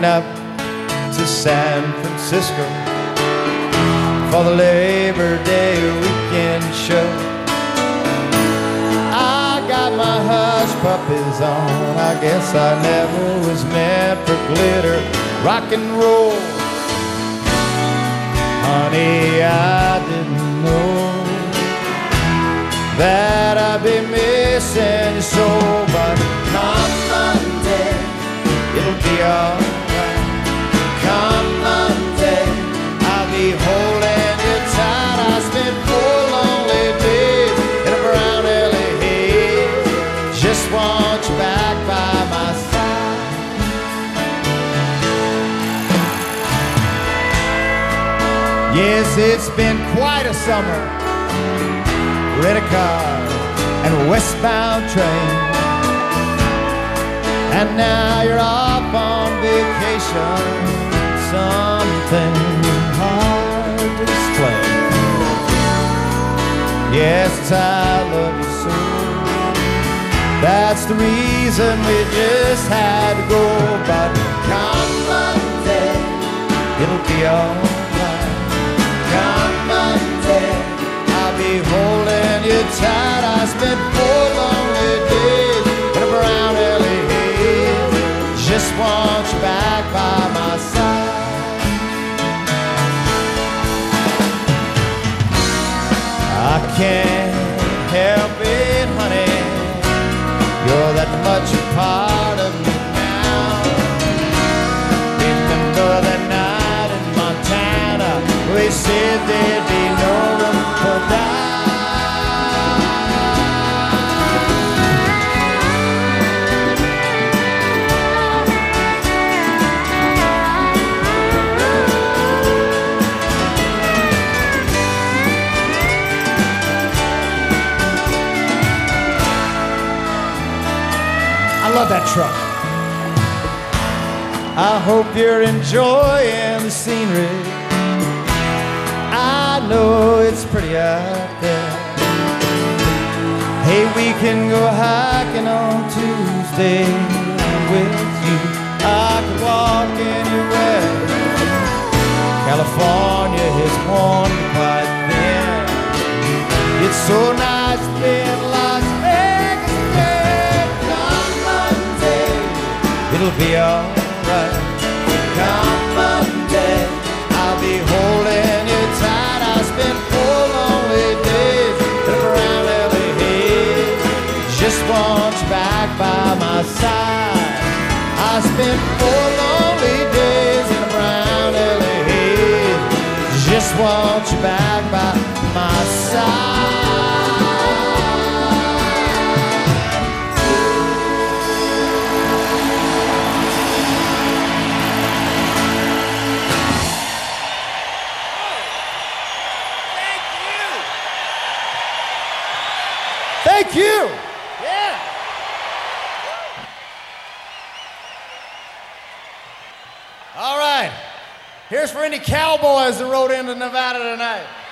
up to San Francisco for the Labor Day weekend show. I got my hush puppies on. I guess I never was meant for glitter, rock and roll. Honey, I didn't know that I'd be missing you so. But come Monday, it'll be alright. Come Monday, I'll be holding you tight. I spent 4 lonely days in a brown LA haze. Just want you back by my side. Yes, it's been quite a summer. Rent a car and a westbound train, and now you're off on vacation. Something hard to explain. Yes, I love you so. That's the reason we just had to go. But come Monday, it'll be alright. Come Monday, I'll be holding you tight. I spent 4 lonely days in a brown LA haze. Just want you back by my side. I can't help it, honey. You're that much a part of me now. Remember that night in Montana, we said there'd be no room for doubt. I love that truck. I hope you're enjoying the scenery. I know it's pretty out there. Hey, we can go hiking on Tuesday with you. I could walk anywhere. California has worn me quite thin. It's so nice being Las Vegas again. Come Monday, it'll be alright. Come Monday, I'll be holding you tight. I spent 4 lonely days in a brown LA haze. Just want you back by my side. I spent 4 lonely days in a brown LA haze. Just want you back by my side. Thank you. Yeah. All right. Here's for any cowboys that rode into Nevada tonight.